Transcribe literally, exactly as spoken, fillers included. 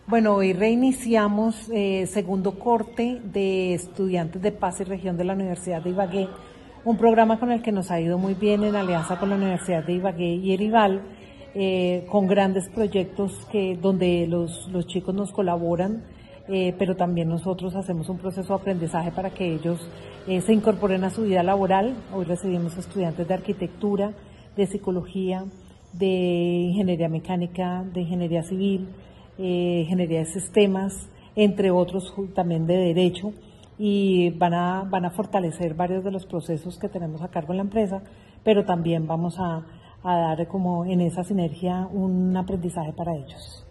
Bueno, hoy reiniciamos eh, segundo corte de estudiantes de Paz y Región de la Universidad de Ibagué, un programa con el que nos ha ido muy bien en alianza con la Universidad de Ibagué y Erival, eh, con grandes proyectos que donde los, los chicos nos colaboran, eh, pero también nosotros hacemos un proceso de aprendizaje para que ellos eh, se incorporen a su vida laboral. Hoy recibimos estudiantes de arquitectura, de psicología, de ingeniería mecánica, de ingeniería civil, eh, ingeniería de sistemas, entre otros también de derecho, y van a, van a fortalecer varios de los procesos que tenemos a cargo en la empresa, pero también vamos a, a dar como en esa sinergia un aprendizaje para ellos.